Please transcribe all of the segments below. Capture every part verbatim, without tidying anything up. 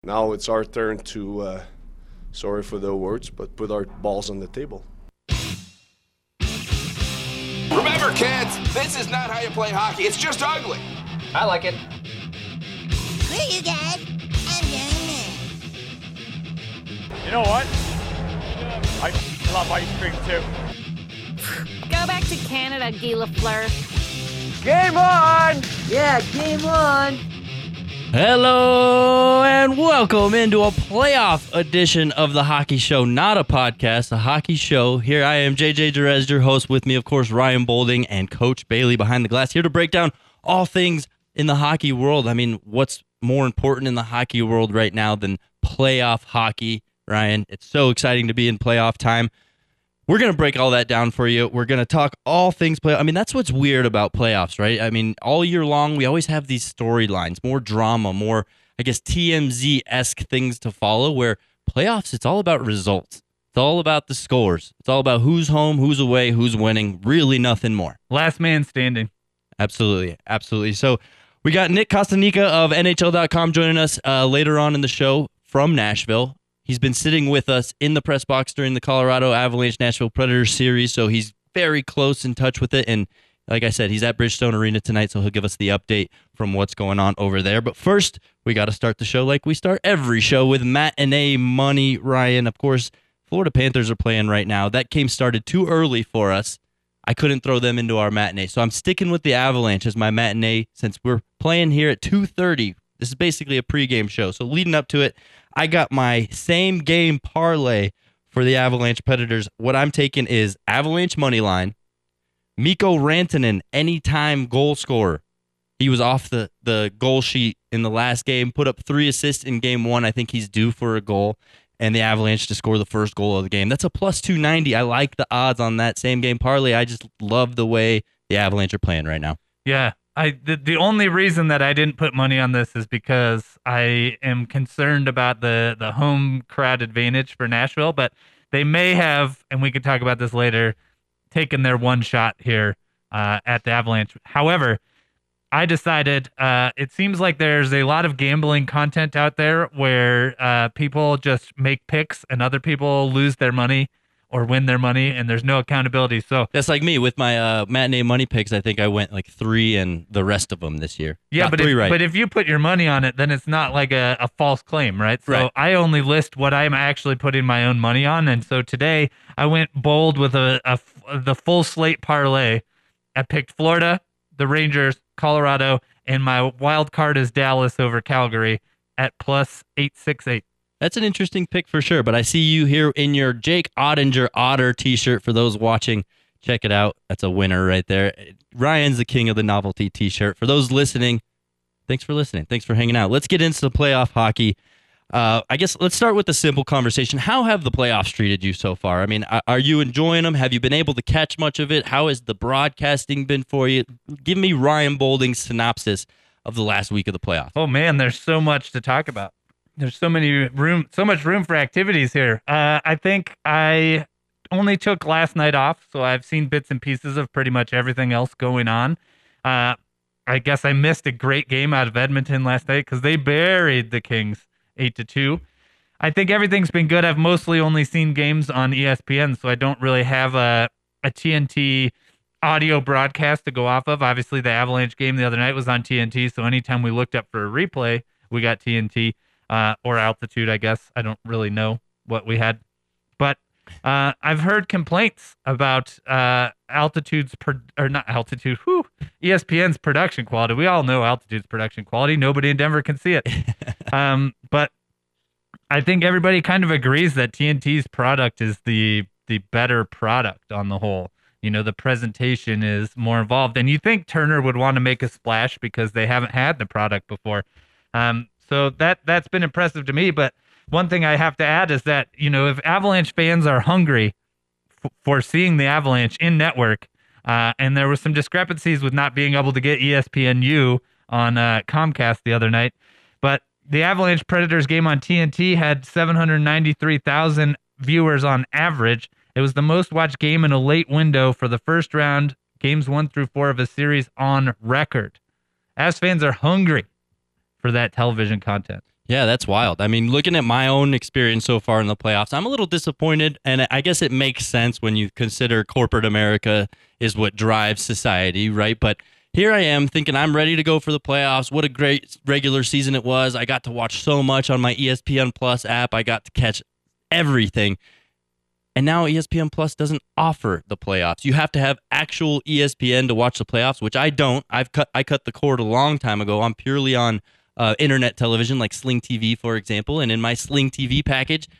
now it's our turn to, uh, sorry for the words, but put our balls on the table. Remember, kids, this is not how you play hockey. It's just ugly. I like it. Screw you guys. I'm doing this. You know what? I love ice cream too. Go back to Canada, Guy Lafleur. Game on! Yeah, game on. Hello and welcome into a playoff edition of the Hockey Show, not a podcast, a hockey show. Here I am, J J Jerez, your host, with me, of course, Ryan Bolding and Coach Bailey behind the glass, here to break down all things in the hockey world. I mean, what's more important in the hockey world right now than playoff hockey, Ryan? It's so exciting to be in playoff time. We're going to break all that down for you. We're going to talk all things play. I mean, that's what's weird about playoffs, right? I mean, all year long, we always have these storylines, more drama, more, I guess, T M Z-esque things to follow, where playoffs, it's all about results. It's all about the scores. It's all about who's home, who's away, who's winning, really nothing more. Last man standing. Absolutely, absolutely. So we got Nick Kostanica of N H L dot com joining us uh, later on in the show from Nashville. He's been sitting with us in the press box during the Colorado Avalanche Nashville Predators series, so he's very close in touch with it. And like I said, he's at Bridgestone Arena tonight, so he'll give us the update from what's going on over there. But first, we got to start the show like we start every show with matinee money. Ryan, of course, Florida Panthers are playing right now. That game started too early for us. I couldn't throw them into our matinee, so I'm sticking with the Avalanche as my matinee since we're playing here at two thirty. This is basically a pregame show, so leading up to it, I got my same game parlay for the Avalanche Predators. What I'm taking is Avalanche money line, Mikko Rantanen anytime goal scorer. He was off the, the goal sheet in the last game, put up three assists in game one. I think he's due for a goal, and the Avalanche to score the first goal of the game. That's a plus two ninety. I like the odds on that same game parlay. I just love the way the Avalanche are playing right now. Yeah. I the, the only reason that I didn't put money on this is because I am concerned about the, the home crowd advantage for Nashville, but they may have, and we can talk about this later, taken their one shot here uh, at the Avalanche. However, I decided uh, it seems like there's a lot of gambling content out there where uh, people just make picks and other people lose their money or win their money, and there's no accountability. So that's like me with my uh, matinee money picks. I think I went like three and the rest of them this year. Yeah, Got but three if, right. but if you put your money on it, then it's not like a, a false claim, right? So Right. I only list what I'm actually putting my own money on, and so today I went bold with a, a the full slate parlay. I picked Florida, the Rangers, Colorado, and my wild card is Dallas over Calgary at plus eight sixty-eight. That's an interesting pick for sure, but I see you here in your Jake Ottinger Otter t-shirt. For those watching, check it out. That's a winner right there. Ryan's the king of the novelty t-shirt. For those listening, thanks for listening. Thanks for hanging out. Let's get into the playoff hockey. Uh, I guess let's start with the simple conversation. How have the playoffs treated you so far? I mean, are you enjoying them? Have you been able to catch much of it? How has the broadcasting been for you? Give me Ryan Bolding's synopsis of the last week of the playoffs. Oh man, there's so much to talk about. There's so many room, so much room for activities here. Uh, I think I only took last night off, so I've seen bits and pieces of pretty much everything else going on. Uh, I guess I missed a great game out of Edmonton last night because they buried the Kings eight to two. I think everything's been good. I've mostly only seen games on E S P N, so I don't really have a a T N T audio broadcast to go off of. Obviously, the Avalanche game the other night was on T N T, so anytime we looked up for a replay, we got T N T. Uh, or altitude, I guess. I don't really know what we had. But uh, I've heard complaints about uh, altitude's, pro- or not altitude, whew, E S P N's production quality. We all know altitude's production quality. Nobody in Denver can see it. um, but I think everybody kind of agrees that T N T's product is the the better product on the whole. You know, the presentation is more involved. And you think Turner would want to make a splash because they haven't had the product before. Um, So that, that's been impressive to me. But one thing I have to add is that, you know, if Avalanche fans are hungry f- for seeing the Avalanche in network, uh, and there were some discrepancies with not being able to get E S P N U on uh, Comcast the other night, but the Avalanche Predators game on T N T had seven hundred ninety-three thousand viewers on average. It was the most watched game in a late window for the first round, games one through four of a series on record. Avs fans are hungry for that television content. Yeah, that's wild. I mean, looking at my own experience so far in the playoffs, I'm a little disappointed, and I guess it makes sense when you consider corporate America is what drives society, right? But here I am thinking I'm ready to go for the playoffs. What a great regular season it was. I got to watch so much on my E S P N Plus app. I got to catch everything. And now E S P N Plus doesn't offer the playoffs. You have to have actual E S P N to watch the playoffs, which I don't. I've cut I cut the cord a long time ago. I'm purely on uh, internet television, like Sling T V, for example. And in my Sling T V package,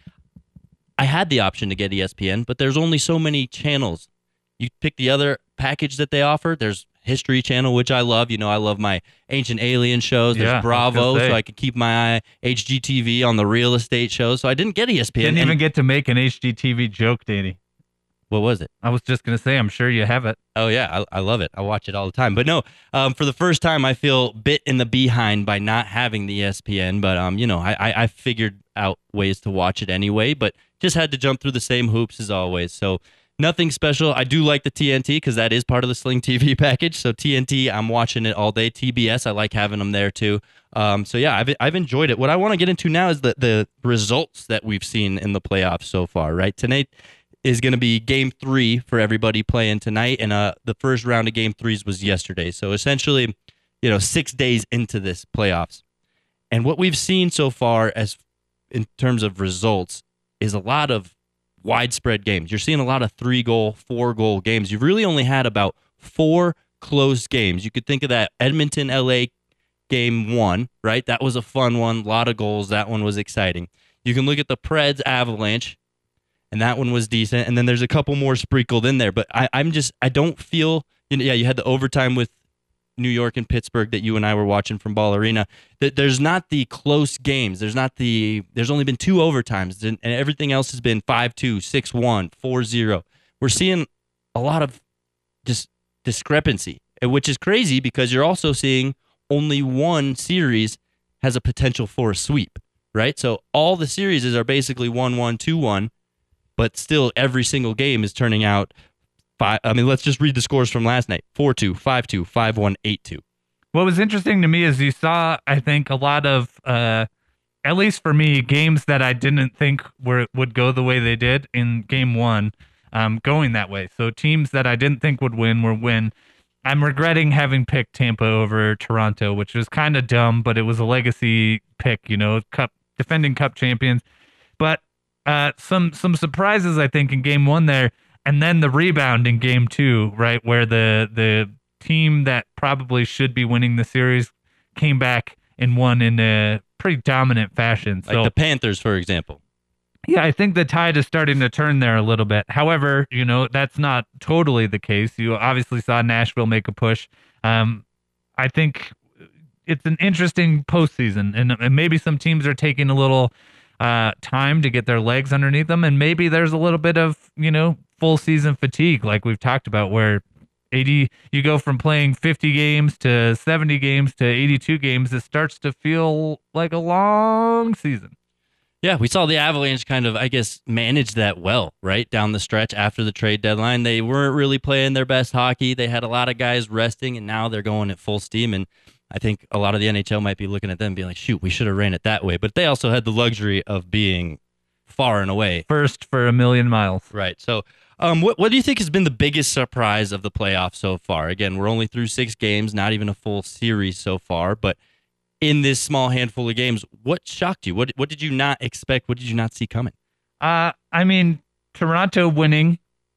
I had the option to get E S P N, but there's only so many channels. You pick the other package that they offer. There's History Channel, which I love. You know, I love my Ancient Alien shows. There's Yeah, Bravo, I was gonna say. so I could keep my eye. H G T V on the real estate shows. So I didn't get E S P N. Didn't even And- get to make an H G T V joke, Danny. What was it? I was just gonna say, I'm sure you have it. Oh yeah, I, I love it. I watch it all the time. But no, um, for the first time, I feel bit in the behind by not having the E S P N. But um, you know, I, I I figured out ways to watch it anyway. But just had to jump through the same hoops as always. So nothing special. I do like the T N T because that is part of the Sling T V package. So T N T, I'm watching it all day. T B S, I like having them there too. Um, so yeah, I've I've enjoyed it. What I want to get into now is the the results that we've seen in the playoffs so far. Right, tonight is going to be game three for everybody playing tonight. And uh, the first round of game threes was yesterday. So essentially, you know, six days into this playoffs. And what we've seen so far as in terms of results is a lot of widespread games. You're seeing a lot of three goal, four goal games. You've really only had about four close games. You could think of that Edmonton L A game one, right? That was a fun one. A lot of goals. That one was exciting. You can look at the Preds Avalanche, and that one was decent. And then there's a couple more sprinkled in there. But I, I'm just, I don't feel, you know, yeah, you had the overtime with New York and Pittsburgh that you and I were watching from Ball Arena. That there's not the close games. There's not the, there's only been two overtimes, and, and everything else has been five two, six one, four zero. We're seeing a lot of just discrepancy, which is crazy because you're also seeing only one series has a potential for a sweep, right? So all the series are basically one one, two one. But still, every single game is turning out five. I mean, let's just read the scores from last night: four two, five two, five one, eight two. What was interesting to me is you saw, I think, a lot of, uh, at least for me, games that I didn't think were would go the way they did in game one, um, going that way. So teams that I didn't think would win were win. I'm regretting having picked Tampa over Toronto, which was kind of dumb, but it was a legacy pick, you know, cup defending cup champions. But Uh, some some surprises, I think, in game one there, and then the rebound in game two, right, where the the team that probably should be winning the series came back and won in a pretty dominant fashion. So, Like the Panthers, for example. yeah, I think the tide is starting to turn there a little bit. However, you know, that's not totally the case. You obviously saw Nashville make a push. Um, I think it's an interesting postseason, and, and maybe some teams are taking a little Uh, time to get their legs underneath them, and maybe there's a little bit of, you know, full season fatigue, like we've talked about, where eighty you go from playing fifty games to seventy games to eighty-two games. It starts to feel like a long season. Yeah, we saw the Avalanche kind of, I guess, manage that well, right? Down the stretch after the trade deadline. They weren't really playing their best hockey. They had a lot of guys resting, and now they're going at full steam. And I think a lot of the N H L might be looking at them and being like, shoot, we should have ran it that way. But they also had the luxury of being far and away. First for a million miles. Right. So um, what, what do you think has been the biggest surprise of the playoffs so far? Again, we're only through six games, not even a full series so far. But in this small handful of games, what shocked you? What, what did you not expect? What did you not see coming? Uh, I mean, Toronto winning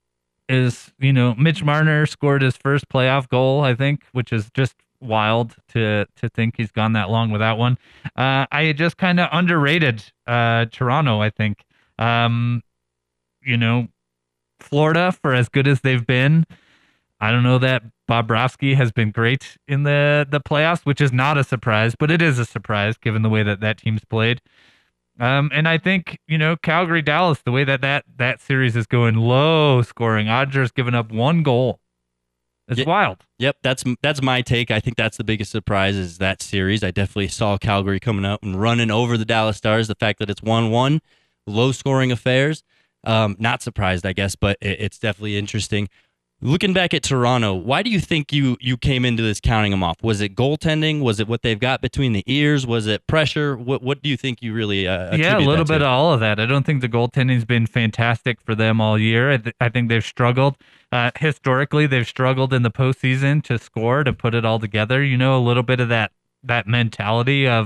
is, you know, Mitch Marner scored his first playoff goal, I think, which is just wild to to think he's gone that long without one. Uh, I just kind of underrated uh, Toronto, I think. Um, you know, Florida, for as good as they've been, I don't know that Bobrovsky has been great in the, the playoffs, which is not a surprise, but it is a surprise given the way that that team's played. Um, and I think, you know, Calgary, Dallas, the way that that, that series is going, low scoring. Odger's given up one goal. It's Yeah. wild. Yep, that's that's my take. I think that's the biggest surprise is that series. I definitely saw Calgary coming out and running over the Dallas Stars. The fact that it's one one, low-scoring affairs, um, not surprised, I guess, but it, it's definitely interesting. Looking back at Toronto, why do you think you you came into this counting them off? Was it goaltending? Was it what they've got between the ears? Was it pressure? What what do you think you really uh, Yeah, a attribute little that bit to? of all of that. I don't think the goaltending's been fantastic for them all year. I, th- I think they've struggled. Uh, historically, they've struggled in the postseason to score, to put it all together. You know, a little bit of that that mentality of,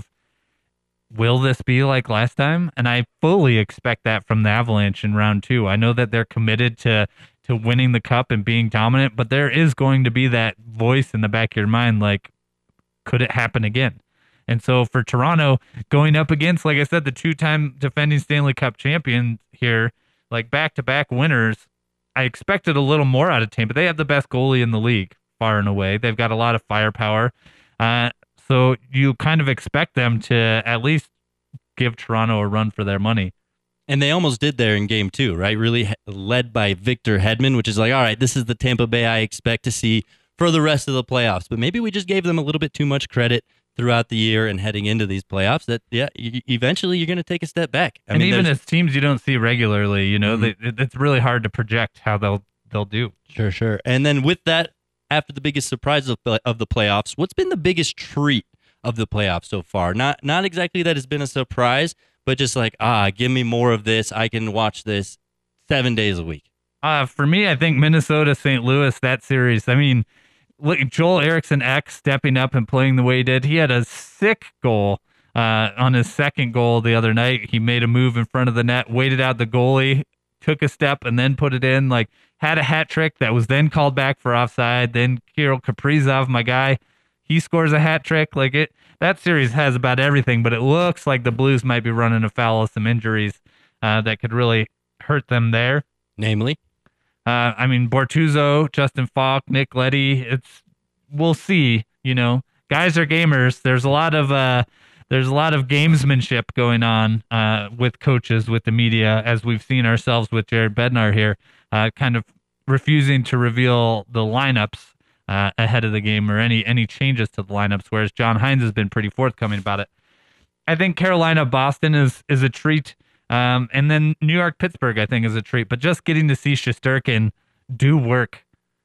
will this be like last time? And I fully expect that from the Avalanche in round two. I know that they're committed to to winning the cup and being dominant, but there is going to be that voice in the back of your mind, like, could it happen again? And so for Toronto, going up against, like I said, the two-time defending Stanley Cup champion here, like back-to-back winners, I expected a little more out of Tampa. They have the best goalie in the league, far and away. They've got a lot of firepower. Uh, so you kind of expect them to at least give Toronto a run for their money. And they almost did there in game two, right? Really he- led by Victor Hedman, which is like, all right, this is the Tampa Bay I expect to see for the rest of the playoffs. But maybe we just gave them a little bit too much credit throughout the year and heading into these playoffs that, yeah, y- eventually you're going to take a step back. I and mean, even there's- as teams you don't see regularly, you know, Mhm. they, it's really hard to project how they'll they'll do. Sure, sure. And then with that, after the biggest surprise of, of the playoffs, what's been the biggest treat of the playoffs so far? Not not exactly that it's been a surprise, but just like, ah, give me more of this. I can watch this seven days a week. Uh, for me, I think Minnesota, Saint Louis, that series. I mean, look, Joel Eriksson X stepping up and playing the way he did. He had a sick goal uh, on his second goal the other night. He made a move in front of the net, waited out the goalie, took a step, and then put it in. Like, had a hat trick that was then called back for offside. Then Kirill Kaprizov, my guy, he scores a hat trick. Like it, that series has about everything, but it looks like the Blues might be running afoul of some injuries uh, that could really hurt them there. Namely, uh, I mean, Bortuzzo, Justin Falk, Nick Leddy. It's we'll see. You know, guys are gamers. There's a lot of uh, there's a lot of gamesmanship going on uh, with coaches, with the media, as we've seen ourselves with Jared Bednar here, uh, kind of refusing to reveal the lineups Uh, ahead of the game or any any changes to the lineups, whereas John Hines has been pretty forthcoming about it. I think Carolina, Boston is is a treat, um, and then New York, Pittsburgh, I think is a treat. But just getting to see Shesterkin do work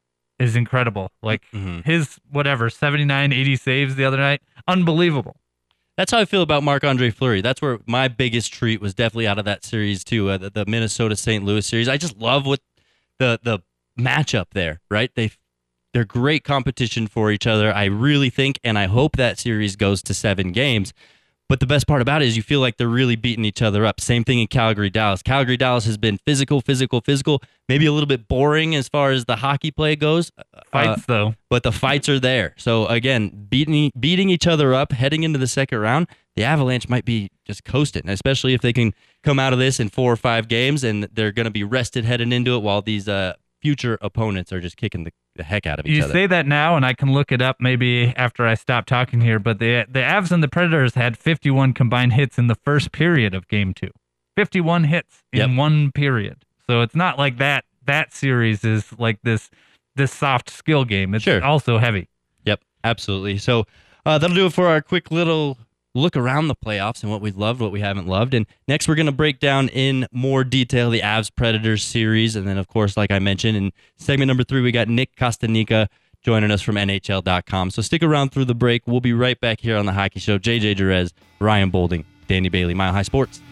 is incredible. Like Mhm. his whatever seventy-nine, eighty saves the other night, unbelievable. that's how I feel about Marc-Andre Fleury. That's where my biggest treat was definitely out of that series too, uh, the, the Minnesota Saint Louis series. I just love what the the matchup there, right? They They're great competition for each other. I really think, and I hope that series goes to seven games. But the best part about it is you feel like they're really beating each other up. Same thing in Calgary, Dallas. Calgary, Dallas has been physical, physical, physical. Maybe a little bit boring as far as the hockey play goes. Fights uh, though, but the fights are there. So again, beating beating each other up, heading into the second round, the Avalanche might be just coasting, especially if they can come out of this in four or five games and they're going to be rested heading into it while these uh, future opponents are just kicking the, the heck out of each you other. say that now, and I can look it up maybe after I stop talking here. But the the Avs and the Predators had fifty-one combined hits in the first period of Game Two. fifty-one hits in Yep. one period. So it's not like that. That series is like this this soft skill game. It's Sure. also heavy. Yep, absolutely. So uh, that'll do it for our quick little look around the playoffs and what we've loved, what we haven't loved. And next, we're going to break down in more detail the Avs Predators series. And then, of course, like I mentioned, in segment number three, we got Nick Kostanica joining us from N H L dot com. So stick around through the break. We'll be right back here on The Hockey Show. J J Jerez, Ryan Bolding, Danny Bailey, Mile High Sports.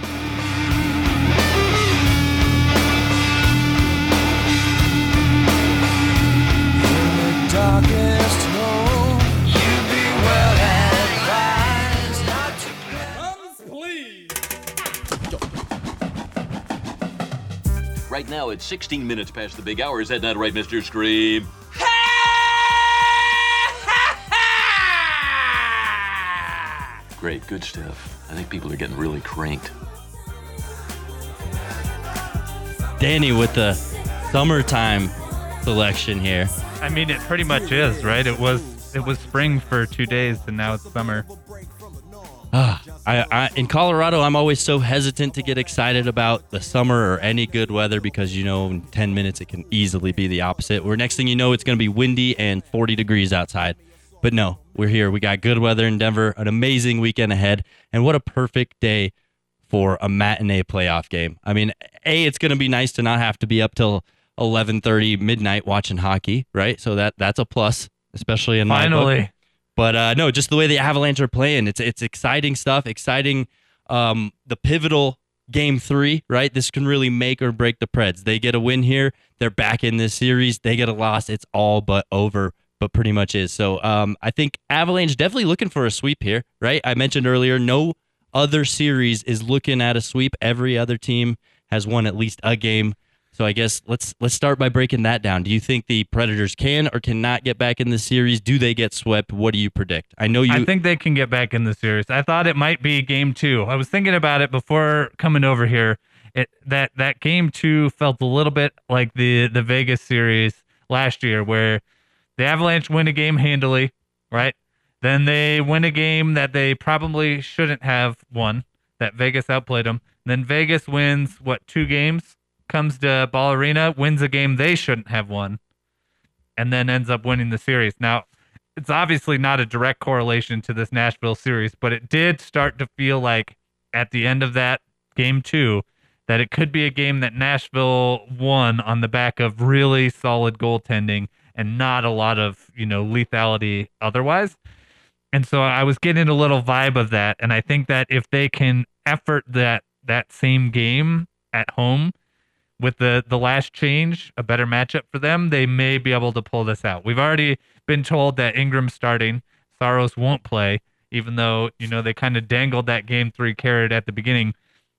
Darkest hole, you'd be well advised not to play. Right now, it's sixteen minutes past the big hour. Is that not right, Mister Scream? Great, good stuff. I think people are getting really cranked. Danny with the summertime selection here. I mean, it pretty much is, right? It was it was spring for two days, and now it's summer. Ah, I, I, in Colorado, I'm always so hesitant to get excited about the summer or any good weather because, you know, in ten minutes it can easily be the opposite. Where next thing you know, it's going to be windy and forty degrees outside. But no, we're here. We got good weather in Denver, an amazing weekend ahead, and what a perfect day for a matinee playoff game. I mean, A, it's going to be nice to not have to be up till eleven thirty midnight watching hockey, right? So that that's a plus, especially in my book. Finally. But uh, no, just the way the Avalanche are playing, it's it's exciting stuff. Exciting, um, the pivotal game three, right? This can really make or break the Preds. They get a win here, they're back in this series. They get a loss, it's all but over. But pretty much is. So um, I think Avalanche definitely looking for a sweep here, right? I mentioned earlier, no other series is looking at a sweep. Every other team has won at least a game. So I guess let's let's start by breaking that down. Do you think the Predators can or cannot get back in the series? Do they get swept? What do you predict? I know you. I think they can get back in the series. I thought it might be game two. I was thinking about it before coming over here. It that that game two felt a little bit like the the Vegas series last year, where the Avalanche win a game handily, right? Then they win a game that they probably shouldn't have won, that Vegas outplayed them. Then Vegas wins, what, two games? Comes to Ball Arena, wins a game they shouldn't have won, and then ends up winning the series. Now, it's obviously not a direct correlation to this Nashville series, but it did start to feel like at the end of that game two that it could be a game that Nashville won on the back of really solid goaltending and not a lot of, you know, lethality otherwise. And so I was getting a little vibe of that. And I think that if they can effort that that same game at home with the, the last change, a better matchup for them, they may be able to pull this out. We've already been told that Ingram's starting. Saros won't play, even though, you know, they kind of dangled that game three carrot at the beginning.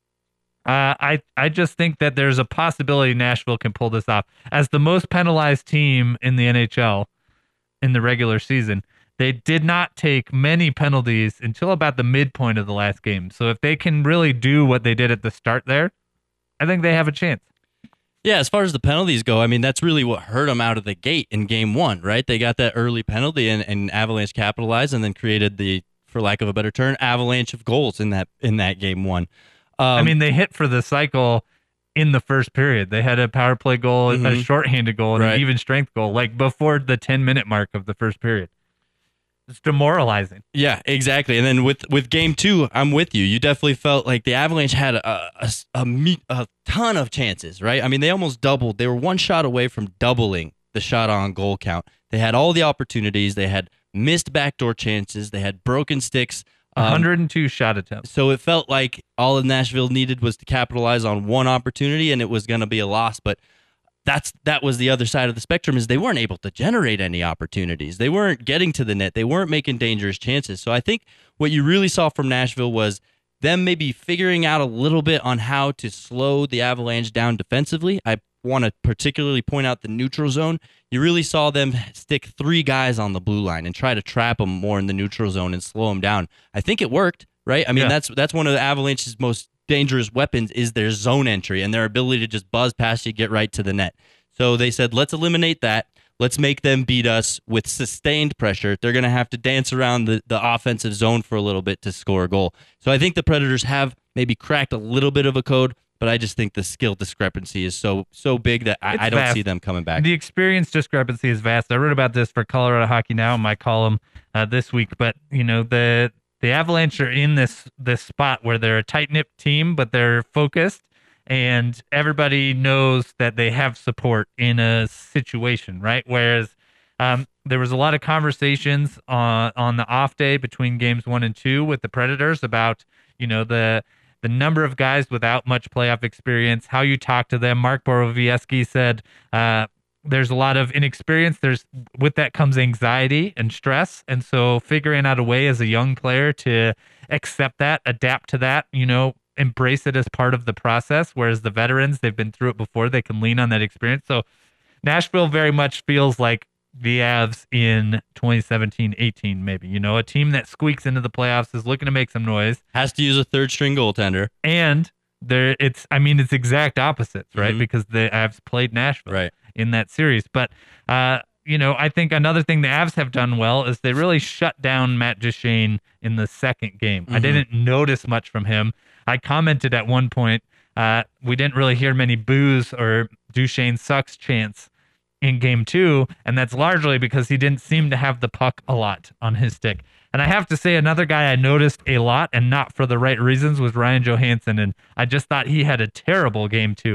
Uh, I I just think that there's a possibility Nashville can pull this off. As the most penalized team in the N H L in the regular season, they did not take many penalties until about the midpoint of the last game. So if they can really do what they did at the start there, I think they have a chance. Yeah, as far as the penalties go, I mean, that's really what hurt them out of the gate in game one, right? They got that early penalty and, and Avalanche capitalized and then created the, for lack of a better term, avalanche of goals in that in that game one. Um, I mean, they hit for the cycle in the first period. They had a power play goal, mm-hmm. a shorthanded goal, and right. an even strength goal, like before the ten-minute mark of the first period. It's demoralizing. Yeah, exactly. And then with, with game two, I'm with you. You definitely felt like the Avalanche had a a, a, meet, a ton of chances, right? I mean, they almost doubled. They were one shot away from doubling the shot on goal count. They had all the opportunities. They had missed backdoor chances. They had broken sticks. Um, one hundred two shot attempts. So it felt like all that Nashville needed was to capitalize on one opportunity, and it was going to be a loss. But that's that was the other side of the spectrum, is they weren't able to generate any opportunities. They weren't getting to the net. They weren't making dangerous chances. So I think what you really saw from Nashville was them maybe figuring out a little bit on how to slow the Avalanche down defensively. I want to particularly point out the neutral zone. You really saw them stick three guys on the blue line and try to trap them more in the neutral zone and slow them down. I think it worked, right? I mean, Yeah. that's that's one of the Avalanche's most dangerous weapons is their zone entry and their ability to just buzz past you, get right to the net. So they said, let's eliminate that. Let's make them beat us with sustained pressure. They're going to have to dance around the, the offensive zone for a little bit to score a goal. So I think the Predators have maybe cracked a little bit of a code, but I just think the skill discrepancy is so so big that I, It's I don't vast. see them coming back. The experience discrepancy is vast. I wrote about this for Colorado Hockey Now in my column uh, this week, but you know the the Avalanche are in this this spot where they're a tight-knit team, but they're focused, and everybody knows that they have support in a situation, right? Whereas um, there was a lot of conversations on on the off day between games one and two with the Predators about you know the the number of guys without much playoff experience, how you talk to them. Mark Borowiecki said uh, there's a lot of inexperience. There's with that comes anxiety and stress. And so figuring out a way as a young player to accept that, adapt to that, you know, embrace it as part of the process. Whereas the veterans, they've been through it before. They can lean on that experience. So Nashville very much feels like the Avs in twenty seventeen eighteen, maybe, you know, a team that squeaks into the playoffs, is looking to make some noise. Has to use a third string goaltender. And there it's, I mean, it's exact opposites, right? Mhm. Because the Avs played Nashville Right. in that series. But, uh, you know, I think another thing the Avs have done well is they really shut down Matt Duchene in the second game. I Mhm. didn't notice much from him. I commented at one point, uh, we didn't really hear many boos or Duchene sucks chants in game two, and that's largely because he didn't seem to have the puck a lot on his stick. And I have to say, another guy I noticed a lot, and not for the right reasons, was Ryan Johansson, and I just thought he had a terrible game two.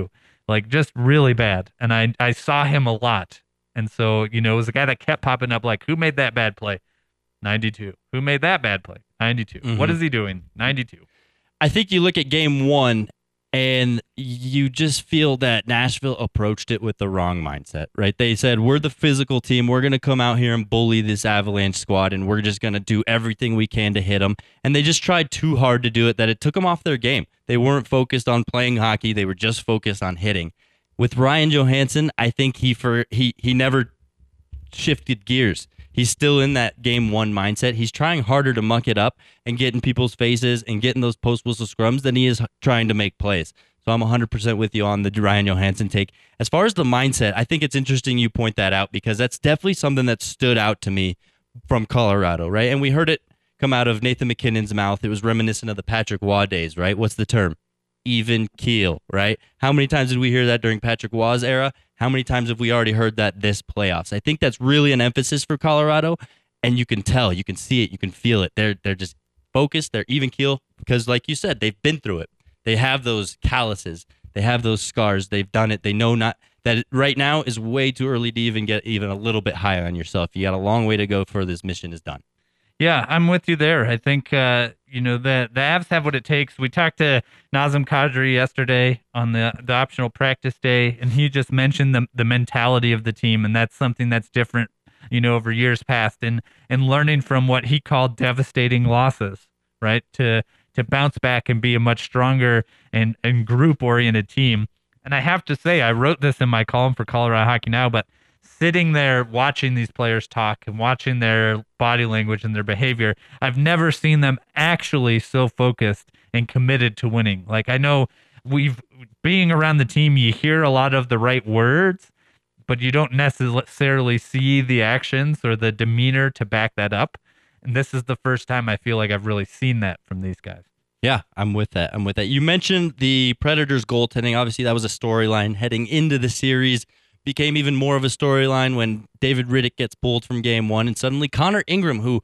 like just really bad. And I, I saw him a lot. And so, you know, it was a guy that kept popping up like, who made that bad play? ninety-two. Who made that bad play? ninety-two. Mm-hmm. What is he doing? ninety-two. I think you look at game one and you just feel that Nashville approached it with the wrong mindset, right? They said, we're the physical team. We're going to come out here and bully this Avalanche squad, and we're just going to do everything we can to hit them. And they just tried too hard to do it that it took them off their game. They weren't focused on playing hockey. They were just focused on hitting. With Ryan Johansson, I think he for he he never shifted gears. He's still in that game one mindset. He's trying harder to muck it up and get in people's faces and getting those post-whistle scrums than he is trying to make plays. So I'm one hundred percent with you on the Ryan Johansson take. As far as the mindset, I think it's interesting you point that out because that's definitely something that stood out to me from Colorado, right? And we heard it come out of Nathan McKinnon's mouth. It was reminiscent of the Patrick Waugh days, right? What's the term? Even keel, right? How many times did we hear that during Patrick Waugh's era? How many times have we already heard that this playoffs? I think that's really an emphasis for Colorado, and you can tell, you can see it, you can feel it. They're they're just focused, they're even keel because, like you said, they've been through it. They have those calluses, they have those scars, they've done it. They know not that it, right now is way too early to even get even a little bit high on yourself. You got a long way to go before this mission is done. Yeah, I'm with you there. I think, uh, you know, the, the Avs have what it takes. We talked to Nazem Kadri yesterday on the, the optional practice day, and he just mentioned the, the mentality of the team, and that's something that's different, you know, over years past, and, and learning from what he called devastating losses, right, to to bounce back and be a much stronger and, and group-oriented team. And I have to say, I wrote this in my column for Colorado Hockey Now, but sitting there watching these players talk and watching their body language and their behavior, I've never seen them actually so focused and committed to winning. Like, I know we've being around the team, you hear a lot of the right words, but you don't necessarily see the actions or the demeanor to back that up. And this is the first time I feel like I've really seen that from these guys. Yeah, I'm with that. I'm with that. You mentioned the Predators goaltending. Obviously, that was a storyline heading into the series. Became even more of a storyline when David Riddick gets pulled from game one, and suddenly Connor Ingram, who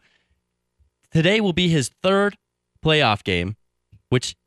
today will be his third playoff game, which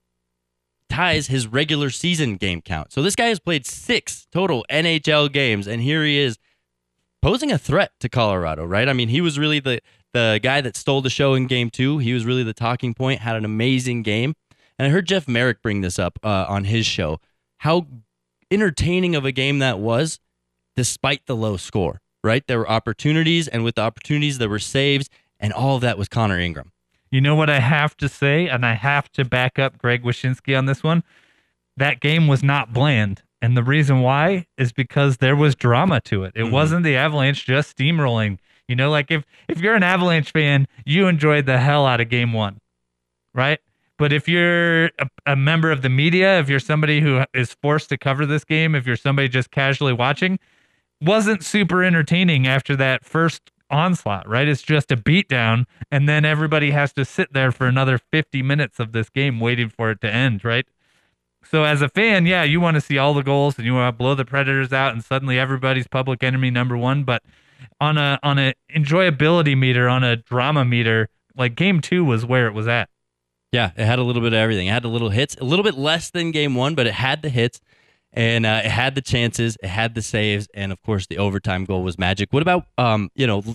ties his regular season game count. So this guy has played six total N H L games, and here he is posing a threat to Colorado, right? I mean, he was really the, the guy that stole the show in game two. He was really the talking point, had an amazing game. And I heard Jeff Merrick bring this up uh, on his show, how entertaining of a game that was, despite the low score, right? There were opportunities, and with the opportunities, there were saves, and all of that was Connor Ingram. You know what I have to say, and I have to back up Greg Wyshynski on this one? That game was not bland, and the reason why is because there was drama to it. It mm-hmm. wasn't the Avalanche just steamrolling. You know, like if, if you're an Avalanche fan, you enjoyed the hell out of game one, right? But if you're a, a member of the media, if you're somebody who is forced to cover this game, if you're somebody just casually watching, wasn't super entertaining after that first onslaught, right? It's just a beatdown, and then everybody has to sit there for another fifty minutes of this game waiting for it to end, right? So as a fan, yeah, you want to see all the goals and you want to blow the Predators out and suddenly everybody's public enemy number one, but on a on a enjoyability meter, on a drama meter, like game two was where it was at. Yeah, it had a little bit of everything. It had the little hits, a little bit less than game one, but it had the hits. And uh, it had the chances, it had the saves, and of course the overtime goal was magic. What about, um, you know,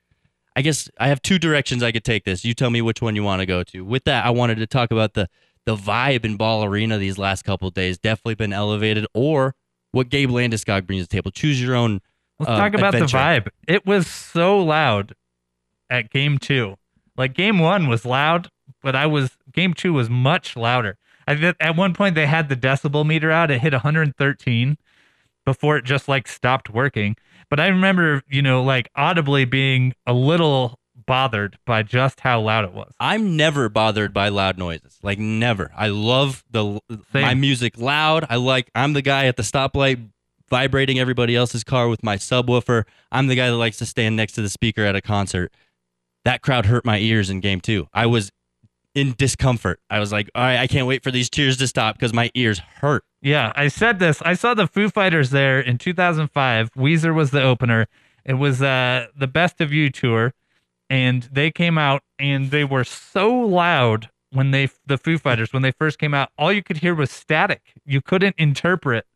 I guess I have two directions I could take this. You tell me which one you want to go to. With that, I wanted to talk about the the vibe in Ball Arena these last couple of days. Definitely been elevated, or what Gabe Landeskog brings to the table. Choose your own. Let's uh, talk about adventure. the vibe. It was so loud at game two. Like game one was loud, but I was game two was much louder. I, at one point, they had the decibel meter out. It hit one hundred thirteen before it just like stopped working. But I remember, you know, like audibly being a little bothered by just how loud it was. I'm never bothered by loud noises. Like never. I love the Same. my music loud. I like. I'm the guy at the stoplight vibrating everybody else's car with my subwoofer. I'm the guy that likes to stand next to the speaker at a concert. That crowd hurt my ears in game two. I was in discomfort. I was like, all right, I can't wait for these cheers to stop because my ears hurt. Yeah, I said this. I saw the Foo Fighters there in two thousand five. Weezer was the opener. It was uh, the Best of You tour, and they came out, and they were so loud when they, the Foo Fighters, when they first came out, all you could hear was static. You couldn't interpret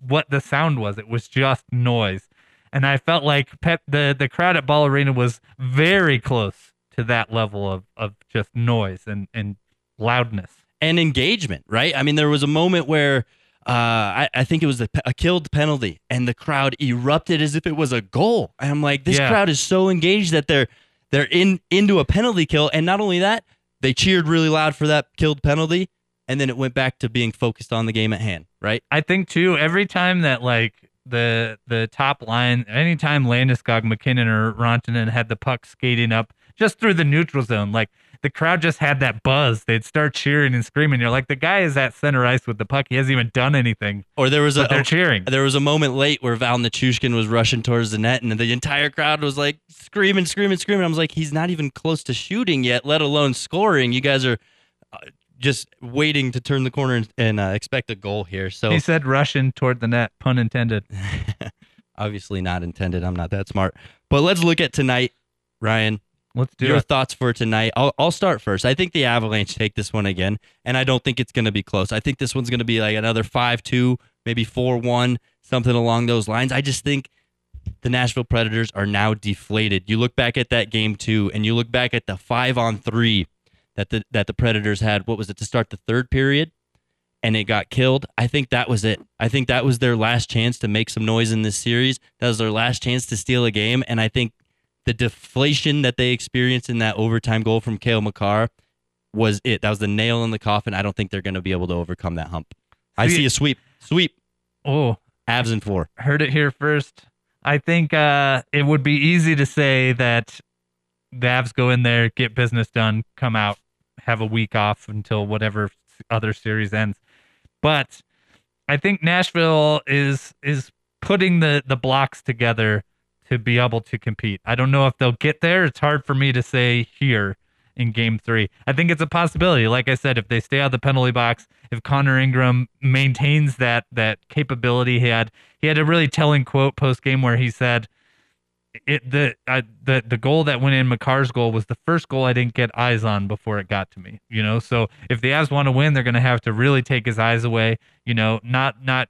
what the sound was. It was just noise. And I felt like Pep, the, the crowd at Ball Arena was very close to that level of, of just noise and, and loudness. And engagement, right? I mean, there was a moment where uh, I, I think it was a, a killed penalty, and the crowd erupted as if it was a goal. And I'm like, this Yeah. crowd is so engaged that they're they're in into a penalty kill, and not only that, they cheered really loud for that killed penalty, and then it went back to being focused on the game at hand, right? I think too, every time that like the the top line, anytime Landeskog, McKinnon, or Rantanen had the puck skating up just through the neutral zone, like the crowd just had that buzz. They'd start cheering and screaming. You're like, the guy is at center ice with the puck. He hasn't even done anything. Or there was but a they're cheering. There was a moment late where Val Nichushkin was rushing towards the net, and the entire crowd was like screaming, screaming, screaming. I was like, he's not even close to shooting yet, let alone scoring. You guys are uh, just waiting to turn the corner and, and uh, expect a goal here. So He said rushing toward the net, pun intended. obviously not intended. I'm not that smart. But let's look at tonight, Ryan. Let's do Your it. thoughts for tonight. I'll, I'll start first. I think the Avalanche take this one again, and I don't think it's going to be close. I think this one's going to be like another five two, maybe four one, something along those lines. I just think the Nashville Predators are now deflated. You look back at that game two, and you look back at the five on three that the that the Predators had. What was it, to start the third period? And it got killed. I think that was it. I think that was their last chance to make some noise in this series. That was their last chance to steal a game, and I think the deflation that they experienced in that overtime goal from Cale Makar was it. That was the nail in the coffin. I don't think they're going to be able to overcome that hump. I See- see a sweep. Sweep. Oh, Avs in four. heard it here first. I think uh, it would be easy to say that the Avs go in there, get business done, come out, have a week off until whatever other series ends. But I think Nashville is is putting the, the blocks together to be able to compete. I don't know if they'll get there. It's hard for me to say here in game three. I think it's a possibility. Like I said, if they stay out of the penalty box, if Connor Ingram maintains that that capability he had, he had a really telling quote post game where he said, "It the uh, the the goal that went in, Makar's goal, was the first goal I didn't get eyes on before it got to me." You know, so if the Avs want to win, they're going to have to really take his eyes away. You know, not not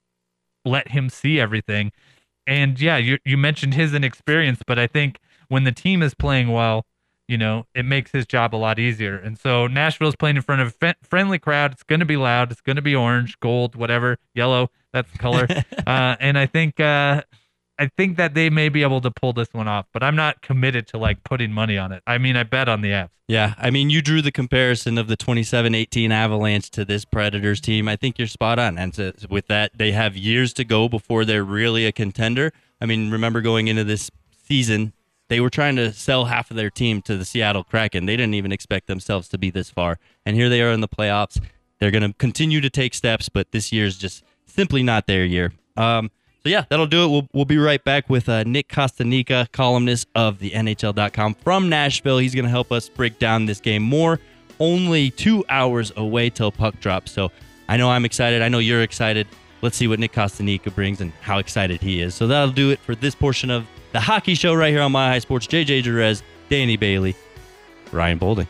let him see everything. And yeah, you you mentioned his inexperience, but I think when the team is playing well, you know, it makes his job a lot easier. And so Nashville's playing in front of a friendly crowd. It's going to be loud. It's going to be orange, gold, whatever, yellow. That's the color. uh, and I think uh, I think that they may be able to pull this one off, but I'm not committed to like putting money on it. I mean, I bet on the Avs. Yeah, I mean, you drew the comparison of the twenty-seven eighteen Avalanche to this Predators team. I think you're spot on. And to, with that, they have years to go before they're really a contender. I mean, remember going into this season, they were trying to sell half of their team to the Seattle Kraken. They didn't even expect themselves to be this far. And here they are in the playoffs. They're going to continue to take steps, but this year's just simply not their year. Um, so, yeah, that'll do it. We'll, we'll be right back with uh, Nick Costanica, columnist of the N H L dot com from Nashville. He's going to help us break down this game more. Only two hours away till puck drop. So I know I'm excited. I know you're excited. Let's see what Nick Costanica brings and how excited he is. So that'll do it for this portion of the hockey show right here on My High Sports. J J Jerez, Danny Bailey, Ryan Bolding.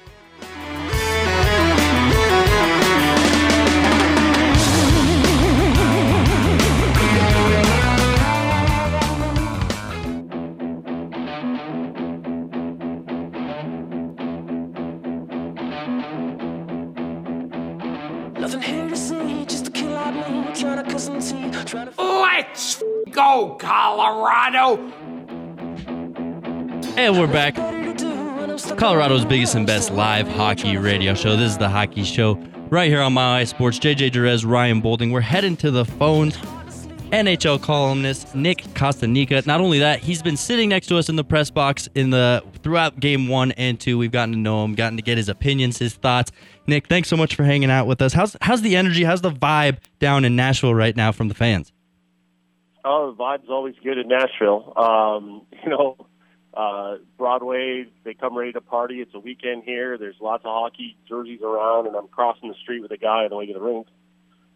Let's go, Colorado! And we're back. Colorado's biggest and best live hockey radio show. This is the hockey show right here on My High Sports. J J Jerez, Ryan Bolding. We're heading to the phones. N H L columnist Nick Costanica. Not only that, he's been sitting next to us in the press box in the throughout game one and two. We've gotten to know him, gotten to get his opinions, his thoughts. Nick, thanks so much for hanging out with us. How's how's the energy? How's the vibe down in Nashville right now from the fans? Oh, the vibe's always good in Nashville. Um, you know, uh, Broadway, they come ready to party. It's a weekend here. There's lots of hockey jerseys around, and I'm crossing the street with a guy on the way to the rink.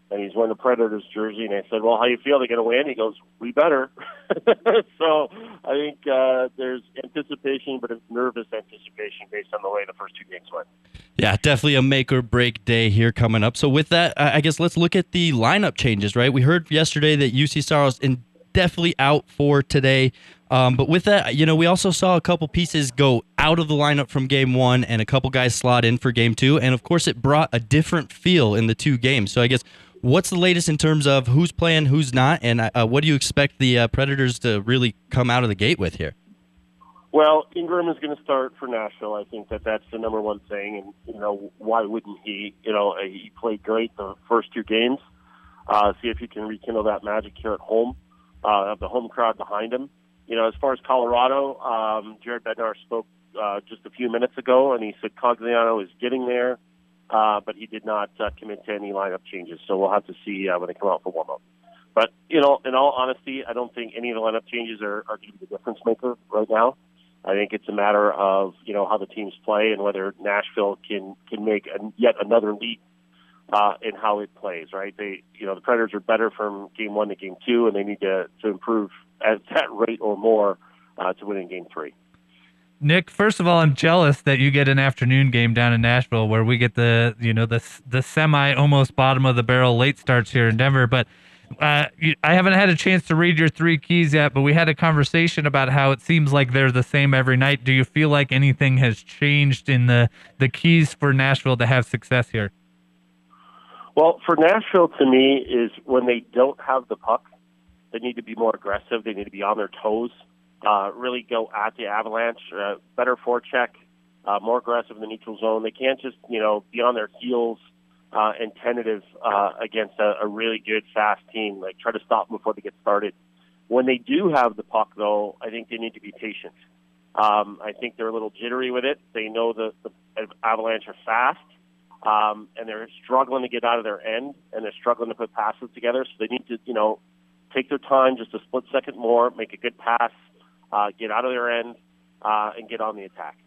and he's wearing the Predators jersey. And I said, well, how you feel? They're going to win? He goes, we better. So I think uh, there's anticipation, but it's nervous anticipation based on the way the first two games went. Yeah, definitely a make or break day here coming up. So with that, I guess let's look at the lineup changes, right? We heard yesterday that U C Saros in definitely out for today. Um, but with that, you know, we also saw a couple pieces go out of the lineup from game one and a couple guys slot in for game two. And of course, it brought a different feel in the two games. So I guess what's the latest in terms of who's playing, who's not, and uh, what do you expect the uh, Predators to really come out of the gate with here? Well, Ingram is going to start for Nashville. I think that that's the number one thing. And, you know, why wouldn't he? You know, he played great the first two games. Uh, see if he can rekindle that magic here at home. Uh, have the home crowd behind him. You know, as far as Colorado, um, Jared Bednar spoke uh, just a few minutes ago, and he said Cogliano is getting there, uh, but he did not uh, commit to any lineup changes. So we'll have to see uh, when they come out for warm-up. But, you know, in all honesty, I don't think any of the lineup changes are, are going to be the difference maker right now. I think it's a matter of, you know, how the teams play and whether Nashville can, can make a, yet another leap uh, in how it plays, right? They, you know, the Predators are better from game one to game two, and they need to, to improve at that rate or more uh, to win in game three. Nick, first of all, I'm jealous that you get an afternoon game down in Nashville where we get the, you know, the the semi almost bottom of the barrel late starts here in Denver. But uh, you, I haven't had a chance to read your three keys yet, but we had a conversation about how it seems like they're the same every night. Do you feel like anything has changed in the, the keys for Nashville to have success here? Well, for Nashville, to me, is when they don't have the puck, they need to be more aggressive. They need to be on their toes, uh, really go at the Avalanche, uh, better forecheck, uh, more aggressive in the neutral zone. They can't just, you know, be on their heels uh, and tentative uh, against a, a really good, fast team. Like, try to stop them before they get started. When they do have the puck, though, I think they need to be patient. Um, I think they're a little jittery with it. They know the, the Avalanche are fast, um, and they're struggling to get out of their end, and they're struggling to put passes together. So they need to, you know, take their time just a split second more, make a good pass, uh, get out of their end, uh, and get on the attack.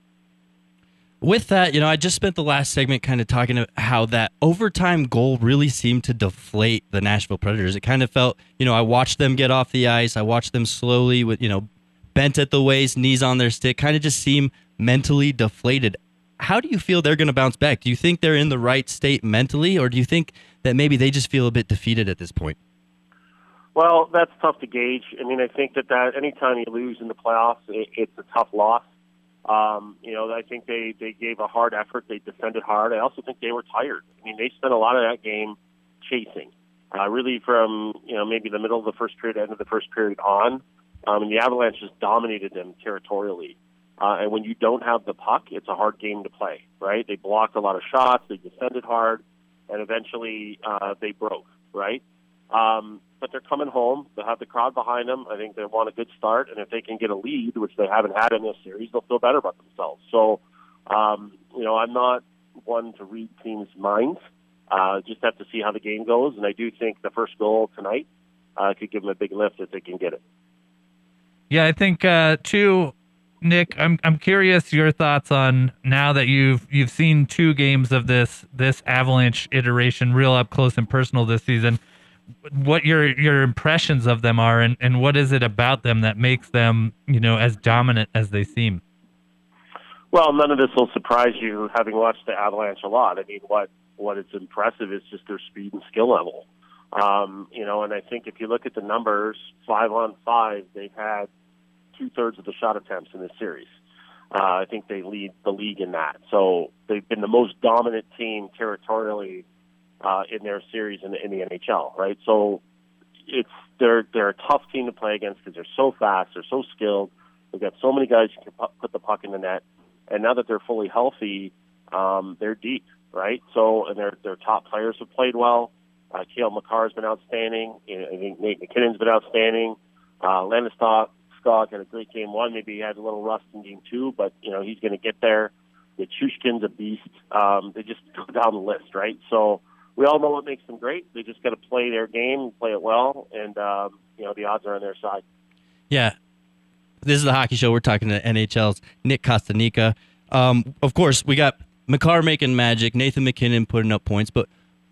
With that, you know, I just spent the last segment kind of talking about how that overtime goal really seemed to deflate the Nashville Predators. It kind of felt, you know, I watched them get off the ice. I watched them slowly with, you know, bent at the waist, knees on their stick, kind of just seem mentally deflated. How do you feel they're going to bounce back? Do you think they're in the right state mentally, or do you think that maybe they just feel a bit defeated at this point? Well, that's tough to gauge. I mean, I think that, that anytime you lose in the playoffs, it, it's a tough loss. Um, you know, I think they, they gave a hard effort. They defended hard. I also think they were tired. I mean, they spent a lot of that game chasing, uh, really from, you know, maybe the middle of the first period, end of the first period on. Um, and the Avalanche just dominated them territorially. Uh, and when you don't have the puck, it's a hard game to play, right? They blocked a lot of shots. They defended hard. And eventually uh, they broke, right? Um, but they're coming home. They'll have the crowd behind them. I think they want a good start. And if they can get a lead, which they haven't had in this series, they'll feel better about themselves. So, um, you know, I'm not one to read teams' minds. Uh, just have to see how the game goes. And I do think the first goal tonight uh, could give them a big lift if they can get it. Yeah, I think, uh, too, Nick, I'm I'm curious your thoughts on, now that you've you've seen two games of this this Avalanche iteration real up close and personal this season, what your your impressions of them are, and, and what is it about them that makes them, you know, as dominant as they seem? Well, none of this will surprise you, having watched the Avalanche a lot. I mean, what what is impressive is just their speed and skill level. Um, you know, and I think if you look at the numbers, five on five, they've had two-thirds of the shot attempts in this series. Uh, I think they lead the league in that. So they've been the most dominant team territorially uh, in their series in the, in the N H L, right? So it's they're they're a tough team to play against because they're so fast, they're so skilled. They've got so many guys who can pu- put the puck in the net, and now that they're fully healthy, um, they're deep, right? So and their their top players have played well. Uh, Cale Makar has been outstanding. I think Nate McKinnon's been outstanding. Uh, Landeskog Scott had a great game one. Maybe he had a little rust in game two, but, you know, he's going to get there. Nichushkin's a beast. Um, they just go down the list, right? So we all know what makes them great. They just got to play their game, play it well, and, um, you know, the odds are on their side. Yeah. This is the Hockey Show. We're talking to N H L's Nick Kostanica. Um, of course, we got Makar making magic, Nathan McKinnon putting up points, but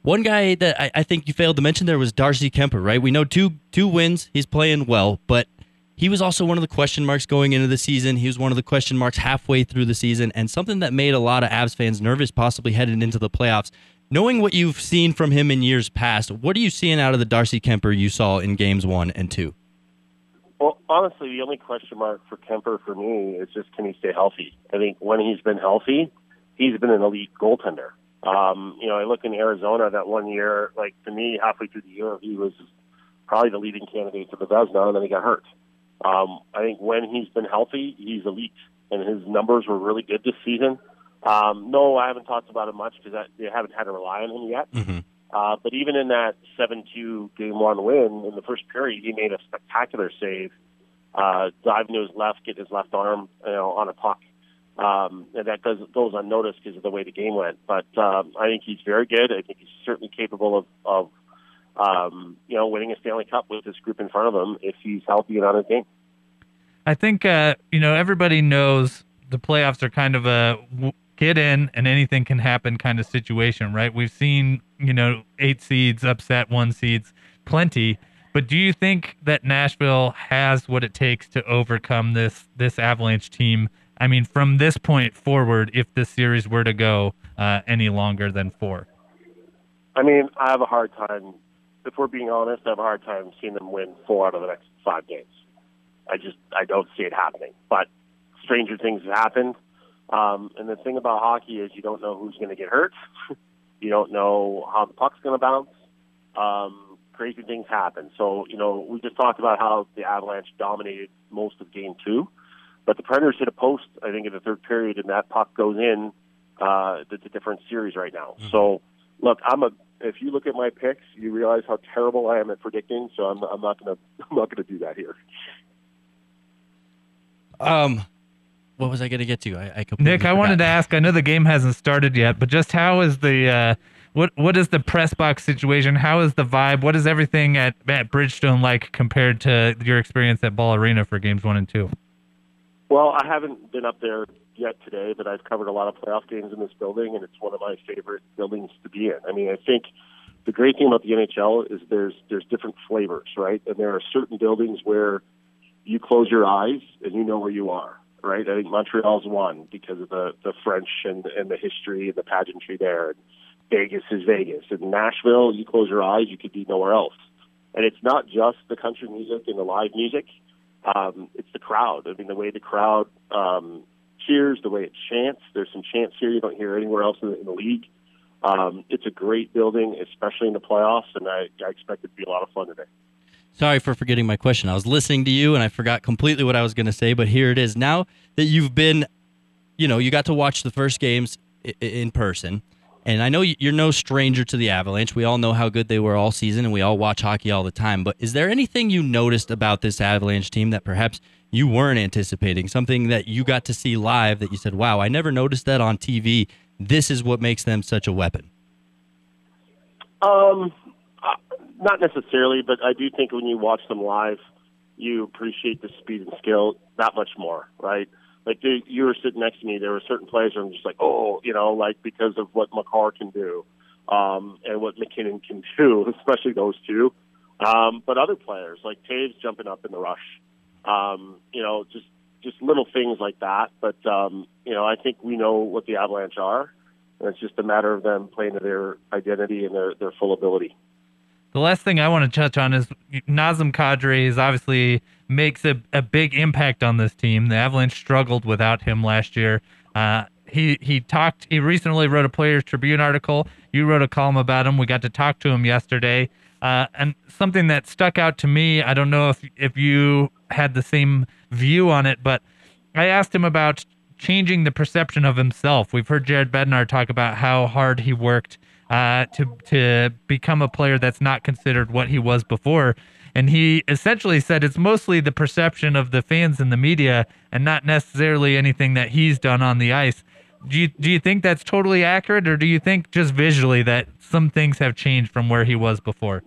One guy that I, I think you failed to mention there was Darcy Kemper, right? We know two two wins. He's playing well, but he was also one of the question marks going into the season. He was one of the question marks halfway through the season, and something that made a lot of Avs fans nervous possibly heading into the playoffs. Knowing what you've seen from him in years past, what are you seeing out of the Darcy Kemper you saw in games one and two? Well, honestly, the only question mark for Kemper for me is just, can he stay healthy? I think when he's been healthy, he's been an elite goaltender. Um, you know, I look in Arizona that one year, like to me, halfway through the year, he was probably the leading candidate for the Vezina, and then he got hurt. Um, I think when he's been healthy, he's elite, and his numbers were really good this season. Um, no, I haven't talked about it much because they haven't had to rely on him yet. Mm-hmm. Uh, but even in that seven two game one win, in the first period, he made a spectacular save, uh, diving to his left, get his left arm, you know, on a puck. Um, and that does, goes unnoticed because of the way the game went. But um, I think he's very good. I think he's certainly capable of, of um, you know, winning a Stanley Cup with this group in front of him if he's healthy and on his game. I think, uh, you know, everybody knows the playoffs are kind of a w- get in and anything can happen kind of situation, right? We've seen, you know, eight seeds upset one seeds plenty. But do you think that Nashville has what it takes to overcome this this Avalanche team? I mean, from this point forward, if this series were to go uh, any longer than four? I mean, I have a hard time, if we're being honest, I have a hard time seeing them win four out of the next five games. I just, I don't see it happening. But stranger things have happened. Um, and the thing about hockey is you don't know who's going to get hurt. You don't know how the puck's going to bounce. Um, crazy things happen. So, you know, we just talked about how the Avalanche dominated most of game two. But the Predators hit a post, I think, in the third period, and that puck goes in. Uh, it's a different series right now. Mm-hmm. So, look, I'm a. If you look at my picks, you realize how terrible I am at predicting. So I'm, I'm not gonna. I'm not gonna do that here. Um, what was I gonna get to? I, I completely Nick, I forgot. wanted to ask. I know the game hasn't started yet, but just how is the uh, what what is the press box situation? How is the vibe? What is everything at at Bridgestone like compared to your experience at Ball Arena for games one and two? Well, I haven't been up there yet today, but I've covered a lot of playoff games in this building, and it's one of my favorite buildings to be in. I mean, I think the great thing about the N H L is there's there's different flavors, right? And there are certain buildings where you close your eyes and you know where you are, right? I think Montreal's one because of the, the French and, and the history and the pageantry there. And Vegas is Vegas. In Nashville, you close your eyes, you could be nowhere else. And it's not just the country music and the live music. Um, it's the crowd. I mean, the way the crowd um, cheers, the way it chants. There's some chants here you don't hear anywhere else in the, in the league. Um, it's a great building, especially in the playoffs, and I, I expect it to be a lot of fun today. Sorry for forgetting my question. I was listening to you, and I forgot completely what I was going to say, but here it is. Now that you've been, you know, you got to watch the first games I- in person, and I know you're no stranger to the Avalanche. We all know how good they were all season, and we all watch hockey all the time. But is there anything you noticed about this Avalanche team that perhaps you weren't anticipating, something that you got to see live that you said, wow, I never noticed that on T V. This is what makes them such a weapon? Um, uh, not necessarily, but I do think when you watch them live, you appreciate the speed and skill that much more, right? Like they, you were sitting next to me, there were certain players where I'm just like, oh, you know, like because of what Makar can do um, and what McKinnon can do, especially those two. Um, but other players like Taves jumping up in the rush, um, you know, just just little things like that. But um, you know, I think we know what the Avalanche are, and it's just a matter of them playing to their identity and their, their full ability. The last thing I want to touch on is Nazem Kadri is obviously makes a, a big impact on this team. The Avalanche struggled without him last year. Uh, he he talked. He recently wrote a Players Tribune article. You wrote a column about him. We got to talk to him yesterday. Uh, and something that stuck out to me, I don't know if if you had the same view on it, but I asked him about changing the perception of himself. We've heard Jared Bednar talk about how hard he worked uh, to to become a player that's not considered what he was before. And he essentially said it's mostly the perception of the fans and the media and not necessarily anything that he's done on the ice. Do you, do you think that's totally accurate, or do you think just visually that some things have changed from where he was before?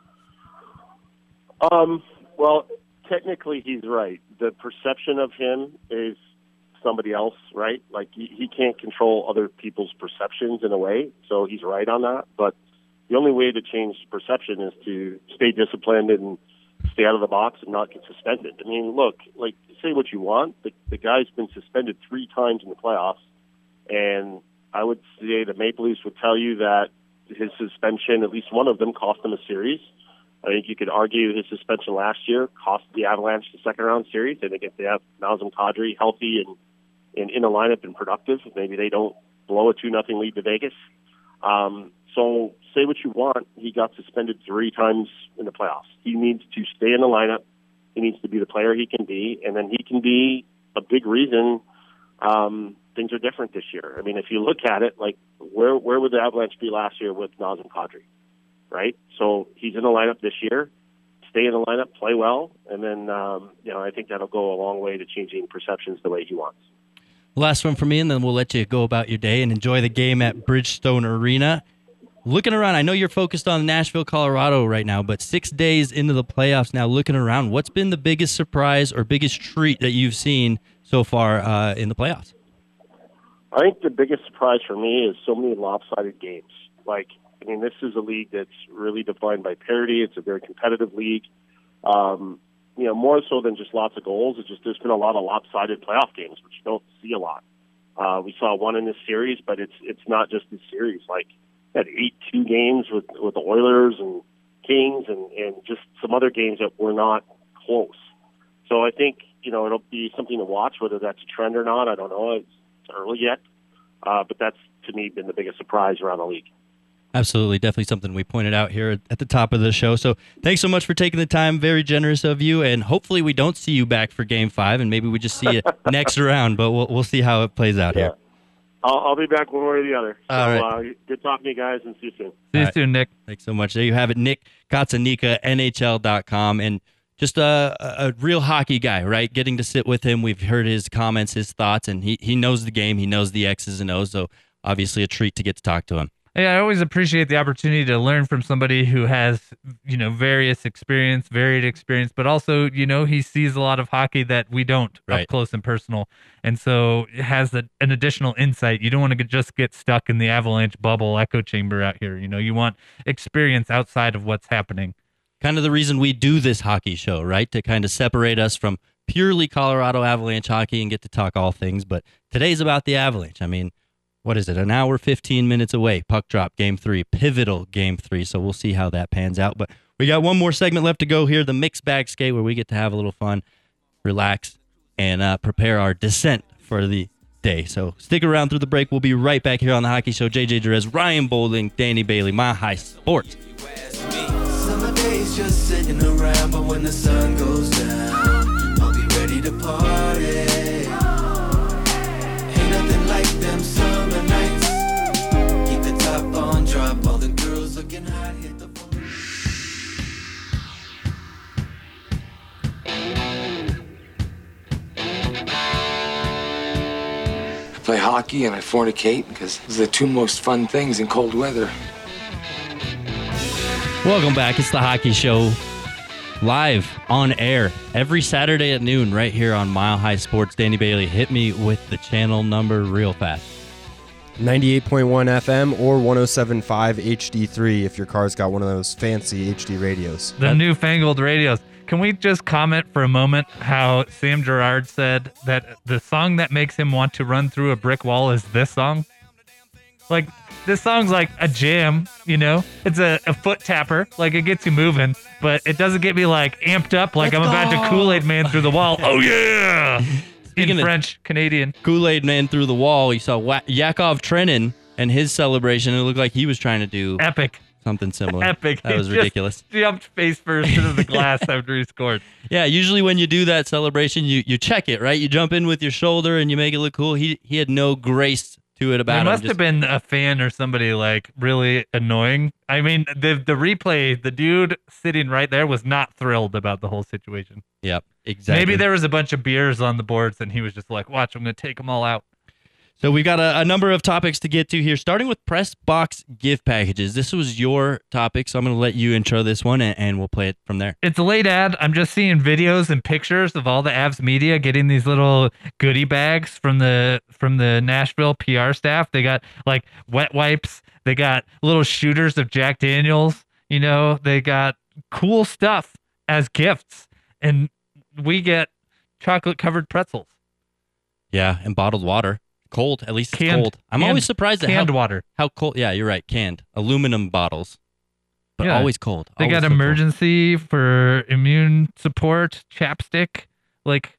Um, well, technically he's right. The perception of him is somebody else, right? Like he, he can't control other people's perceptions in a way, so he's right on that. But the only way to change perception is to stay disciplined and stay out of the box and not get suspended. I mean, look, like, say what you want. The, the guy's been suspended three times in the playoffs, and I would say the Maple Leafs would tell you that his suspension, at least one of them, cost them a series. I think you could argue his suspension last year cost the Avalanche the second round series. I think if they have Nazem Kadri healthy and, and in a lineup and productive, maybe they don't blow a two nothing lead to Vegas. Um, so say what you want. He got suspended three times in the playoffs. He needs to stay in the lineup. He needs to be the player he can be, and then he can be a big reason um, things are different this year. I mean, if you look at it, like where where would the Avalanche be last year with Nazem Kadri? Right? So he's in the lineup this year. Stay in the lineup, play well, and then um, you know I think that'll go a long way to changing perceptions the way he wants. Last one for me, and then we'll let you go about your day and enjoy the game at Bridgestone Arena. Looking around, I know you're focused on Nashville, Colorado right now, but six days into the playoffs now, looking around, what's been the biggest surprise or biggest treat that you've seen so far uh, in the playoffs? I think the biggest surprise for me is so many lopsided games. Like, I mean, this is a league that's really defined by parity. It's a very competitive league. Um, you know, more so than just lots of goals. It's just there's been a lot of lopsided playoff games, which you don't see a lot. Uh, we saw one in this series, but it's it's not just this series. Like, had eight two games with with the Oilers and Kings, and and just some other games that were not close. So I think you know it'll be something to watch. Whether that's a trend or not, I don't know. It's early yet, uh, but that's to me been the biggest surprise around the league. Absolutely. Definitely something we pointed out here at the top of the show. So thanks so much for taking the time. Very generous of you. And hopefully we don't see you back for game five, and maybe we just see you next round, but we'll we'll see how it plays out yeah. here. I'll, I'll be back one way or the other. So, All right. uh, good talking to you guys, and see you soon. See you right. soon, Nick. Thanks so much. There you have it. Nick Katsanika, N H L dot com. And just a, a real hockey guy, right? Getting to sit with him. We've heard his comments, his thoughts, and he, he knows the game. He knows the X's and O's. So obviously a treat to get to talk to him. Hey, I always appreciate the opportunity to learn from somebody who has, you know, various experience, varied experience, but also, you know, he sees a lot of hockey that we don't Right. up close and personal. And so it has a, an additional insight. You don't want to just get stuck in the Avalanche bubble echo chamber out here. You know, you want experience outside of what's happening. Kind of the reason we do this hockey show, right? To kind of separate us from purely Colorado Avalanche hockey and get to talk all things. But today's about the Avalanche. I mean, what is it? An hour, fifteen minutes away. Puck drop, game three. Pivotal game three. So we'll see how that pans out. But we got one more segment left to go here, the mixed bag skate, where we get to have a little fun, relax, and uh, prepare our descent for the day. So stick around through the break. We'll be right back here on the Hockey Show. J J Jerez, Ryan Bowling, Danny Bailey, Mile High Sports. Summer days just sitting around, but when the sun goes down, I'll be ready to party. Ain't nothing like them summer nights. Keep the top on drop, all the girls looking hot, hit the phone. I play hockey and I fornicate because those are the two most fun things in cold weather. Welcome back. It's the Hockey Show, live on air every Saturday at noon right here on Mile High Sports. Danny Bailey, hit me with the channel number real fast. ninety-eight point one F M or one oh seven point five H D three if your car's got one of those fancy H D radios. The newfangled radios. Can we just comment for a moment how Sam Gerard said that the song that makes him want to run through a brick wall is this song? Like, this song's like a jam, you know? It's a, a foot tapper. Like, it gets you moving, but it doesn't get me, like, amped up like Let's I'm about go. to Kool-Aid Man through the wall. Oh, yeah! In French, Canadian. Kool-Aid Man through the wall. You saw Wa- Yakov Trenin and his celebration. It looked like he was trying to do... Epic. Something similar. Epic. That was He ridiculous. Just jumped face first into the glass after he scored. Yeah, usually when you do that celebration, you, you check it, right? You jump in with your shoulder and you make it look cool. He he had no grace to it about There him. must Just- have been a fan or somebody like really annoying. I mean, the the replay, the dude sitting right there was not thrilled about the whole situation. Yep, exactly. Maybe there was a bunch of beers on the boards and he was just like, watch, I'm going to take them all out. So we've got a, a number of topics to get to here, starting with press box gift packages. This was your topic, so I'm going to let you intro this one, and, and we'll play it from there. It's a late ad. I'm just seeing videos and pictures of all the Avs media getting these little goodie bags from the from the Nashville P R staff. They got like wet wipes. They got little shooters of Jack Daniels. You know, they got cool stuff as gifts, and we get chocolate-covered pretzels. Yeah, and bottled water. Cold, at least it's Canned- cold. I'm canned- always surprised at canned how, water. how cold. Yeah, you're right. Canned aluminum bottles, but Yeah. always cold. They always got so cold. emergency for immune support, chapstick. Like,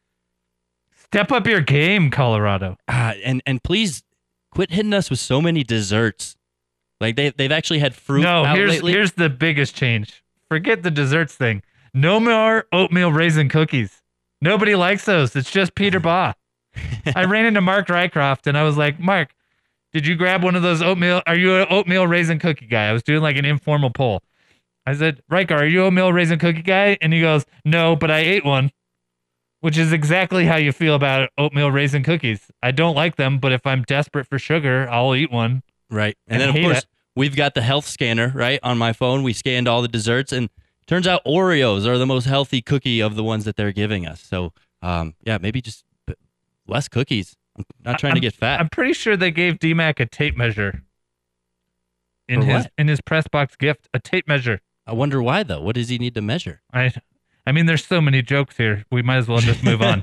step up your game, Colorado. Ah, and and please quit hitting us with so many desserts. Like they they've actually had fruit. No, out here's lately. here's the biggest change. Forget the desserts thing. No more oatmeal raisin cookies. Nobody likes those. It's just Peter Baugh. I ran into Mark Rycroft and I was like, Mark, did you grab one of those oatmeal? Are you an oatmeal raisin cookie guy? I was doing like an informal poll. I said, Ryker, are you an oatmeal raisin cookie guy? And he goes, no, but I ate one, which is exactly how you feel about oatmeal raisin cookies. I don't like them, but if I'm desperate for sugar, I'll eat one. Right. And, And then, of hate course, it. we've got the health scanner, right, on my phone. We scanned all the desserts, and turns out Oreos are the most healthy cookie of the ones that they're giving us. So, um, yeah, maybe just p- less cookies. I'm not trying I'm- to get fat. I'm pretty sure they gave D Mac a tape measure in For his what? in his press box gift. A tape measure. I wonder why, though. What does he need to measure? I, I mean, there's so many jokes here. We might as well just move on.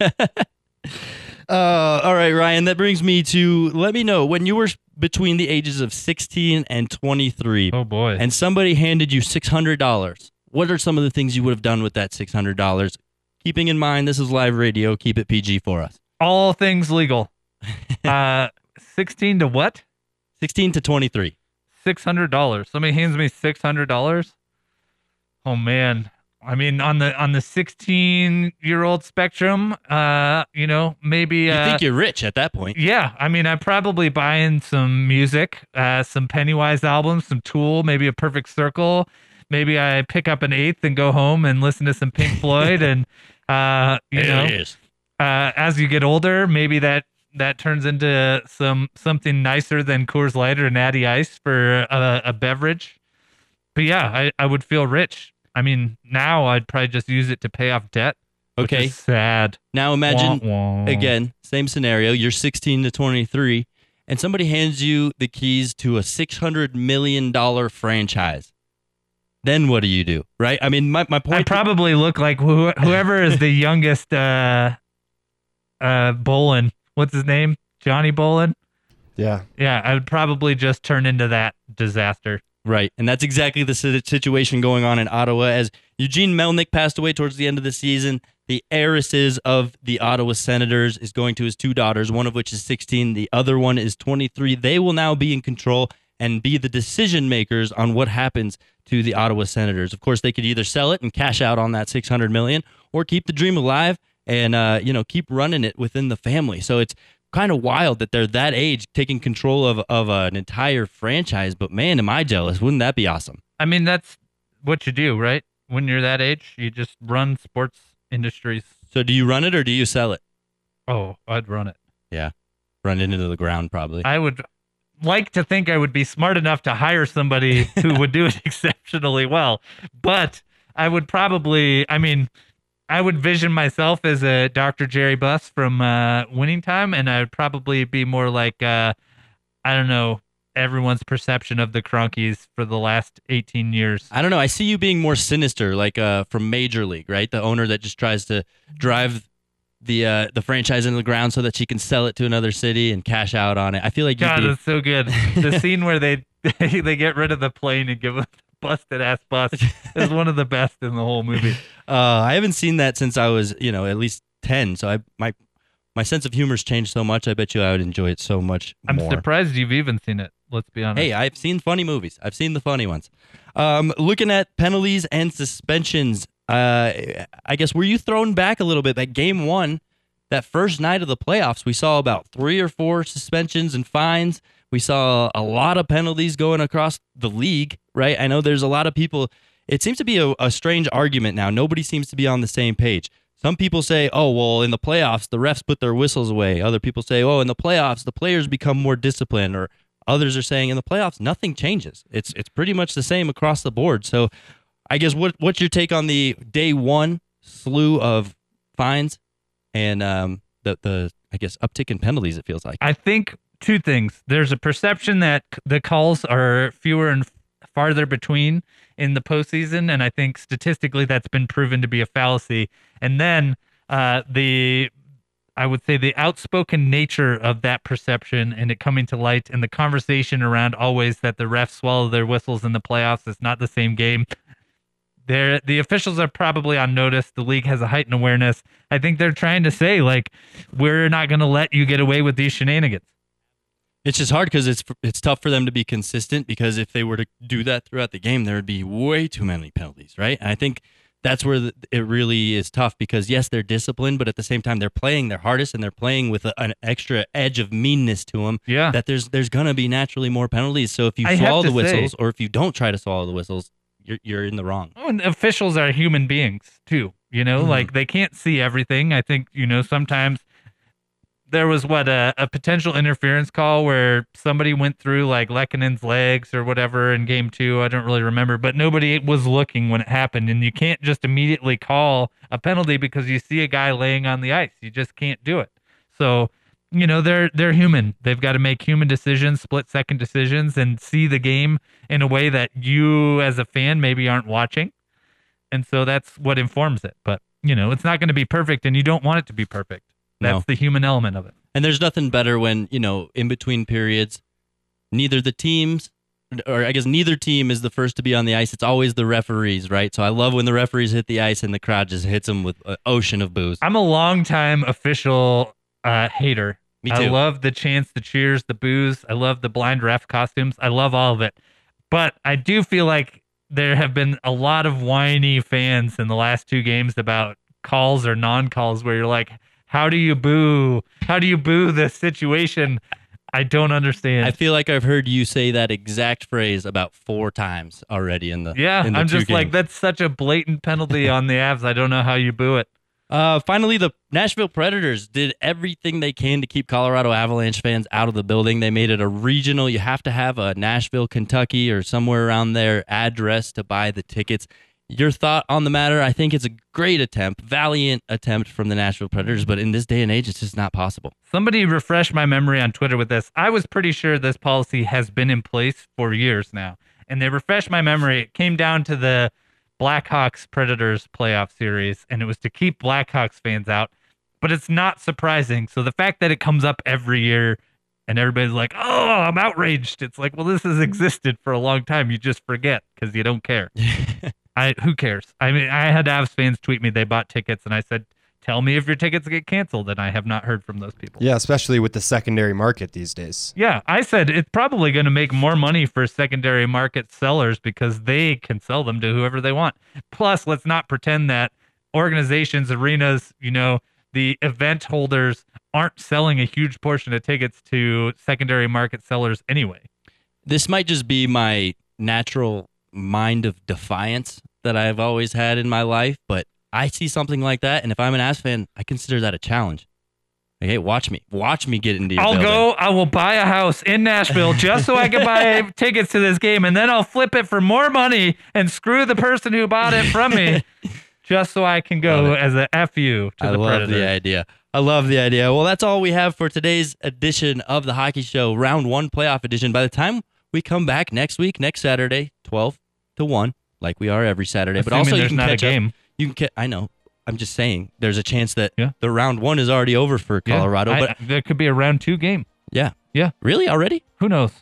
Uh, all right, Ryan, that brings me to let me know when you were between the ages of sixteen and twenty-three. Oh, boy. And somebody handed you six hundred dollars. What are some of the things you would have done with that six hundred dollars? Keeping in mind, this is live radio. Keep it P G for us. All things legal. uh, sixteen to what? sixteen to twenty-three. six hundred dollars. Somebody hands me six hundred dollars. Oh, man. I mean, on the on the sixteen-year-old spectrum, uh, you know, maybe... You Uh, think you're rich at that point. Yeah, I mean, I'm probably buying some music, uh, some Pennywise albums, some Tool, maybe a Perfect Circle. Maybe I pick up an eighth and go home and listen to some Pink Floyd. And uh, you There know, it is. Uh, as you get older, maybe that that turns into some something nicer than Coors Light or Natty Ice for a, a beverage. But yeah, I, I would feel rich. I mean, now I'd probably just use it to pay off debt. Which Okay. is sad. Now imagine, Wah, wah. again, same scenario. You're sixteen to twenty-three, and somebody hands you the keys to a six hundred million dollars franchise. Then what do you do, right? I mean, my, my point... I probably look like who, whoever is the youngest uh, uh, Bolin. What's his name? Johnny Bolin? Yeah. Yeah, I would probably just turn into that disaster. Right, and that's exactly the si- situation going on in Ottawa. As Eugene Melnick passed away towards the end of the season, the heiresses of the Ottawa Senators is going to his two daughters, one of which is sixteen, the other one is twenty-three. They will now be in control and be the decision makers on what happens to the Ottawa Senators. Of course, they could either sell it and cash out on that six hundred million dollars or keep the dream alive and uh, you know, keep running it within the family. So it's kind of wild that they're that age taking control of, of uh, an entire franchise. But man, am I jealous. Wouldn't that be awesome? I mean, that's what you do, right? When you're that age, you just run sports industries. So do you run it or do you sell it? Oh, I'd run it. Yeah. Run it into the ground probably. I would like to think I would be smart enough to hire somebody who would do it exceptionally well. But I would probably, I mean, I would vision myself as a Doctor Jerry Buss from uh, Winning Time, and I would probably be more like, uh, I don't know, everyone's perception of the Cronkies for the last eighteen years. I don't know. I see you being more sinister, like uh, from Major League, right? The owner that just tries to drive the uh, the franchise into the ground so that she can sell it to another city and cash out on it. I feel like you'd God, be... it's so good. The scene where they they get rid of the plane and give them the busted ass bus is one of the best in the whole movie. Uh, I haven't seen that since I was, you know, at least ten. So I my my sense of humor's changed so much. I bet you I would enjoy it so much I'm more. surprised you've even seen it. Let's be honest. Hey, I've seen funny movies. I've seen the funny ones. Um, looking at penalties and suspensions, uh, I guess were you thrown back a little bit? That game one, that first night of the playoffs, we saw about three or four suspensions and fines. We saw a lot of penalties going across the league, right? I know there's a lot of people. It seems to be a, a strange argument now. Nobody seems to be on the same page. Some people say, oh, well, in the playoffs, the refs put their whistles away. Other people say, oh, in the playoffs, the players become more disciplined. Or others are saying in the playoffs, nothing changes. It's it's pretty much the same across the board. So I guess what what's your take on the day one slew of fines and um, the, the, I guess, uptick in penalties, it feels like? I think two things. There's a perception that the calls are fewer and farther between in the postseason, and I think statistically that's been proven to be a fallacy. And then uh, the, I would say the outspoken nature of that perception and it coming to light, and the conversation around always that the refs swallow their whistles in the playoffs. It's not the same game. They're, the officials are probably on notice. The league has a heightened awareness. I think they're trying to say, like, we're not going to let you get away with these shenanigans. It's just hard because it's it's tough for them to be consistent, because if they were to do that throughout the game, there would be way too many penalties, right? And I think that's where the, it really is tough, because, yes, they're disciplined, but at the same time, they're playing their hardest, and they're playing with a, an extra edge of meanness to them. Yeah. That there's there's going to be naturally more penalties. So if you I swallow have to the whistles, say- or if you don't try to swallow the whistles, you're you're in the wrong. Oh, and officials are human beings too, you know, Mhm. like they can't see everything. I think, you know, sometimes there was what a, a potential interference call where somebody went through like Lekkonen's legs or whatever in game two. I don't really remember, but nobody was looking when it happened. And you can't just immediately call a penalty because you see a guy laying on the ice. You just can't do it. So, you know, they're they're human. They've got to make human decisions, split second decisions, and see the game in a way that you as a fan maybe aren't watching. And so that's what informs it. But, you know, it's not going to be perfect, and you don't want it to be perfect. That's No. the human element of it. And there's nothing better when, you know, in between periods, neither the teams, or I guess neither team is the first to be on the ice. It's always the referees, right? So I love when the referees hit the ice and the crowd just hits them with an ocean of boos. I'm a longtime official uh, hater. Me I too. love the chants, the cheers, the boos. I love the blind ref costumes. I love all of it. But I do feel like there have been a lot of whiny fans in the last two games about calls or non-calls where you're like, how do you boo? How do you boo this situation? I don't understand. I feel like I've heard you say that exact phrase about four times already in the yeah, in the I'm two just like, games. that's such a blatant penalty on the Avs. I don't know how you boo it. Uh, finally, the Nashville Predators did everything they can to keep Colorado Avalanche fans out of the building. They made it a regional. You have to have a Nashville, Kentucky, or somewhere around there address to buy the tickets. Your thought on the matter? I think it's a great attempt, valiant attempt from the Nashville Predators, but in this day and age, it's just not possible. Somebody refresh my memory on Twitter with this. I was pretty sure this policy has been in place for years now, and they refreshed my memory. It came down to the Blackhawks Predators playoff series, and it was to keep Blackhawks fans out, but it's not surprising. So the fact that it comes up every year and everybody's like, oh, I'm outraged. It's like, well, this has existed for a long time. You just forget because you don't care. I who cares? I mean, I had Avs fans tweet me they bought tickets, and I said, tell me if your tickets get canceled, and I have not heard from those people. Yeah, especially with the secondary market these days. Yeah, I said it's probably going to make more money for secondary market sellers because they can sell them to whoever they want. Plus, let's not pretend that organizations, arenas, you know, the event holders aren't selling a huge portion of tickets to secondary market sellers anyway. This might just be my natural mind of defiance that I've always had in my life, but I see something like that, and if I'm an Avs fan, I consider that a challenge. Like, hey, watch me. Watch me get into your I'll building. go, I will buy a house in Nashville just so I can buy tickets to this game, and then I'll flip it for more money and screw the person who bought it from me just so I can go as a F U to I the love Predators. the idea. I love the idea. Well, that's all we have for today's edition of the Hockey Show, round one playoff edition. By the time we come back next week, next Saturday, twelve to one, like we are every Saturday. But Assuming also, you there's can not a catch game. Up. You can. Ca- I know. I'm just saying. There's a chance that Yeah. the round one is already over for Yeah, Colorado. I- but there could be a round two game. yeah, Yeah. really already. Who knows?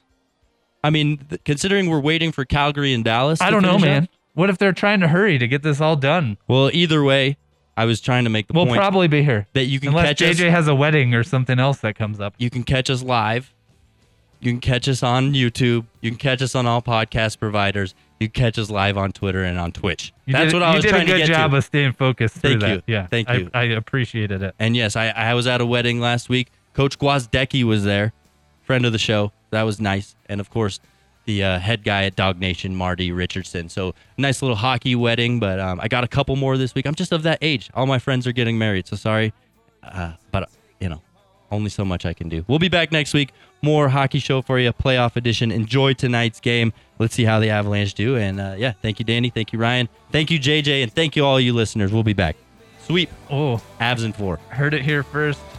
I mean, th- considering we're waiting for Calgary and Dallas. I to don't know, finish man. up- What if they're trying to hurry to get this all done? Well, either way, I was trying to make the We'll point probably be here. that you can Unless catch J J us. has a wedding or something else that comes up. You can catch us live. You can catch us on YouTube. You can catch us on all podcast providers. You can catch us live on Twitter and on Twitch. You That's did, what I you was did trying a good to get job to. of staying focused through Thank that. you. Yeah, Thank I, you. I appreciated it. And yes, I, I was at a wedding last week. Coach Gwozdecki was there, friend of the show. That was nice. And of course, the uh, head guy at Dog Nation, Marty Richardson. So nice little hockey wedding, but um, I got a couple more this week. I'm just of that age. All my friends are getting married, so sorry. Uh, but, you know, only so much I can do. We'll be back next week. More hockey show for you, playoff edition. Enjoy tonight's game. Let's see how the Avalanche do. And, uh, yeah, thank you, Danny. Thank you, Ryan. Thank you, J J. And thank you, all you listeners. We'll be back. Sweep. Oh, Avs in four. Heard it here first.